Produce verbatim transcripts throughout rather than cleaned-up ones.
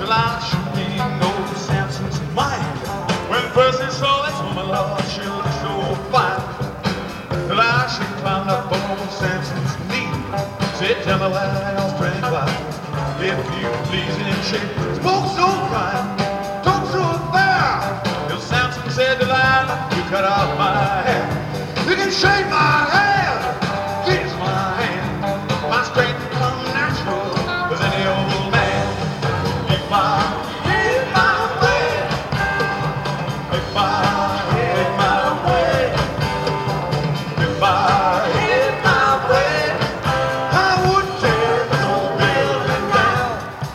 light shooting old Samson's mind. When first he saw this woman, Lord, she looked so fine. The light she climbed up on Samson's knee. Said, tell me why y'all strange life. If you please, and she spoke so kind, talk so fair. Till Samson said, Delilah, you cut off my hair. You can shave my head, kiss my hand. My strength come natural as any old man. If I hit my way, if I hit my way, if I hit my way, I would tear this old building down.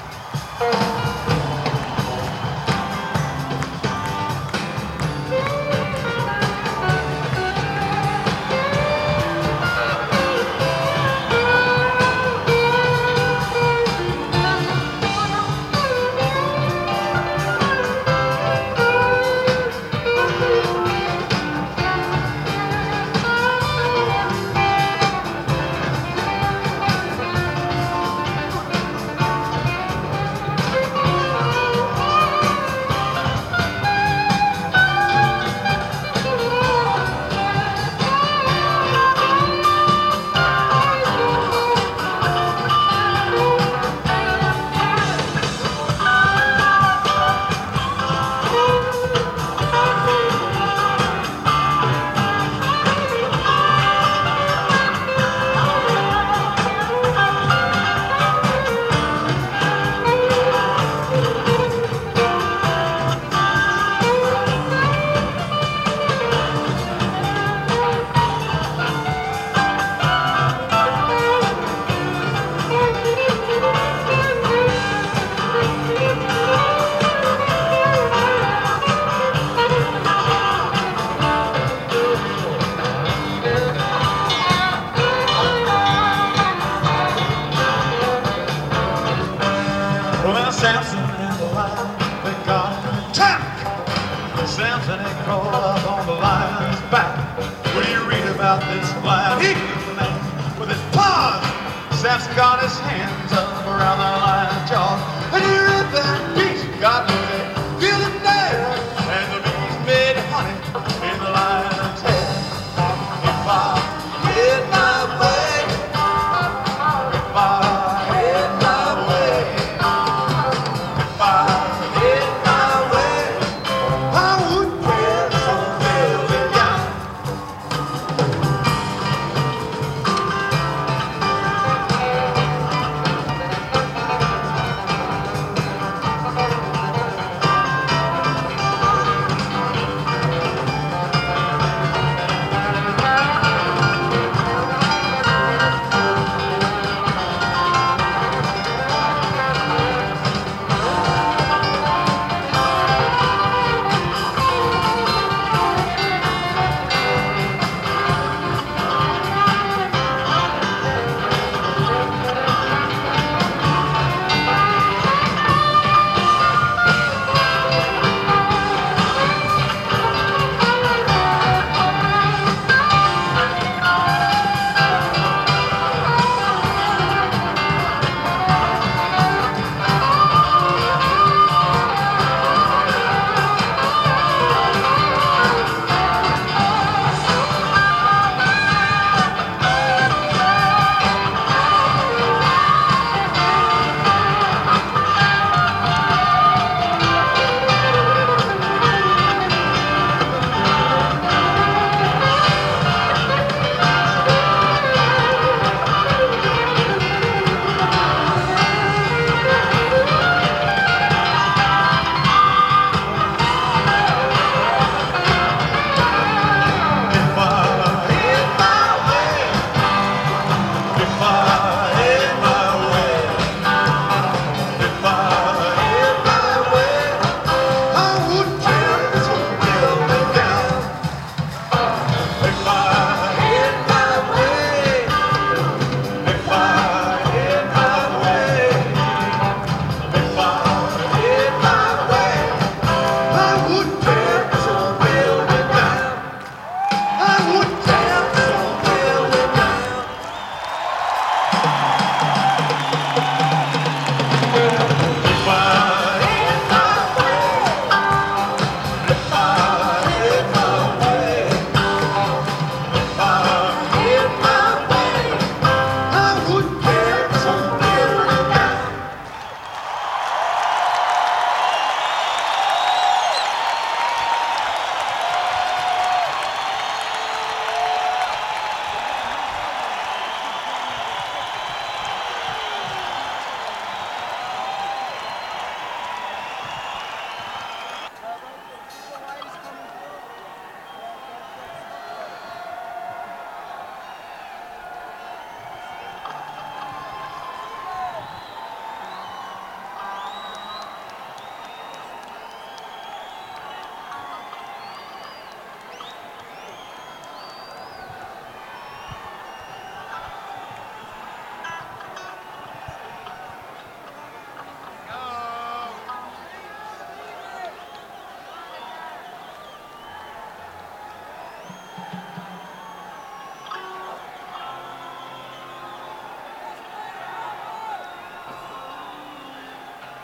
Well, Samson and the lion, they got an attack. Samson had crawled up on the lion's back. When you read about this lion, he was the man with his paws. Samson got his hands up around the lion's jaw, and he ripped that beast. God knows they feel it there. And the beast made honey in the lion's head. If I hit my way, if I hit my way, if I hit my way, I would tear this old building down. If I